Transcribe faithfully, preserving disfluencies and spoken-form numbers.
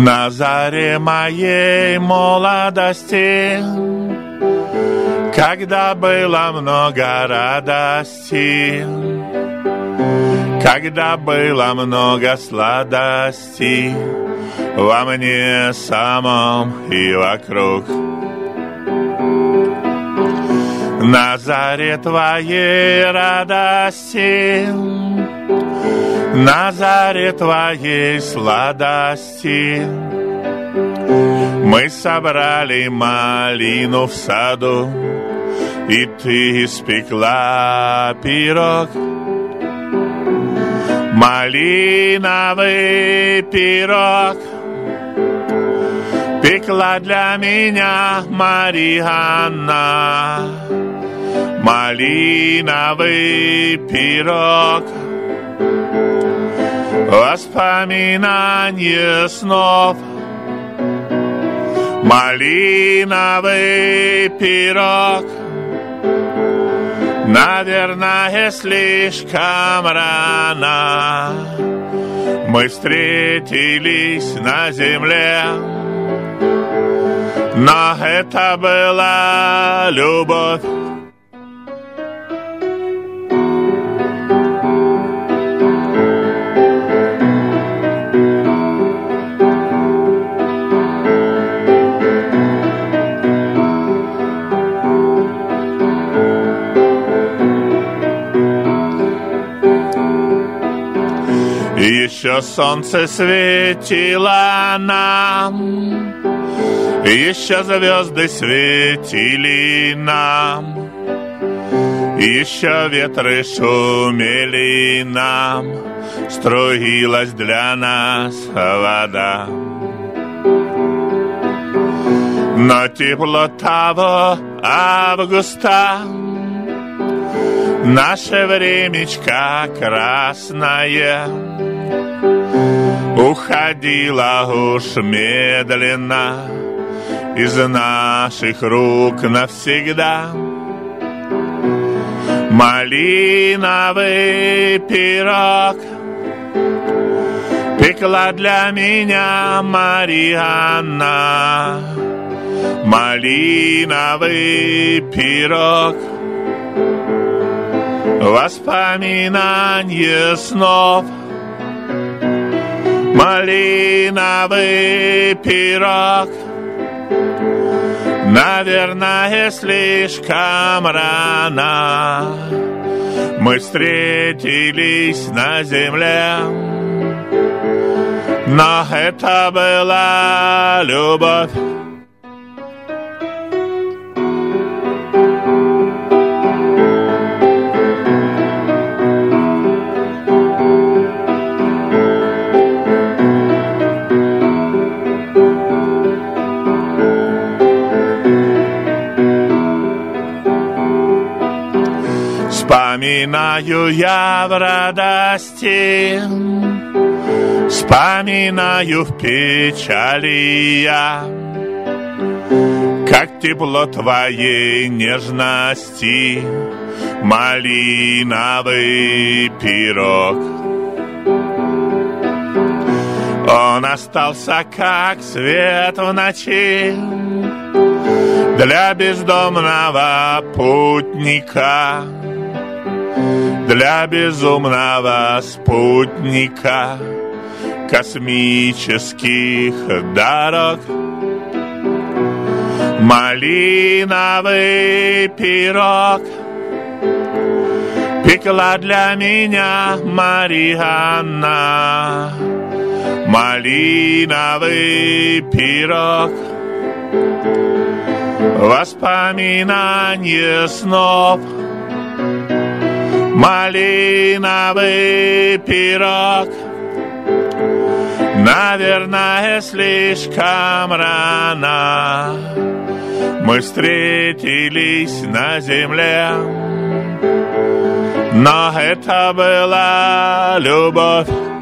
На заре моей молодости, когда было много радости, когда было много сладостей во мне самом и вокруг. На заре твоей радости, на заре твоей сладости мы собрали малину в саду, и ты испекла пирог. Малиновый пирог пекла для меня Марианна. Малиновый пирог, воспоминание снов. Малиновый пирог, наверное, слишком рано мы встретились на земле, но это была любовь. Еще солнце светило нам, еще звезды светили нам, еще ветры шумели нам, струилась для нас вода. Но тепло того августа, наше времечко красное, уходила уж медленно из наших рук навсегда. Малиновый пирог пекла для меня Марианна. Малиновый пирог, воспоминание снов. Малиновый пирог, наверное, слишком рано мы встретились на земле, но это была любовь. Вспоминаю я в радости, вспоминаю в печали я, как тепло твоей нежности, малиновый пирог. Он остался как свет в ночи для бездомного путника, для безумного спутника космических дорог. Малиновый пирог пекла для меня Марианна. Малиновый пирог, воспоминание снов. Малиновый пирог, наверное, слишком рано мы встретились на земле, но это была любовь.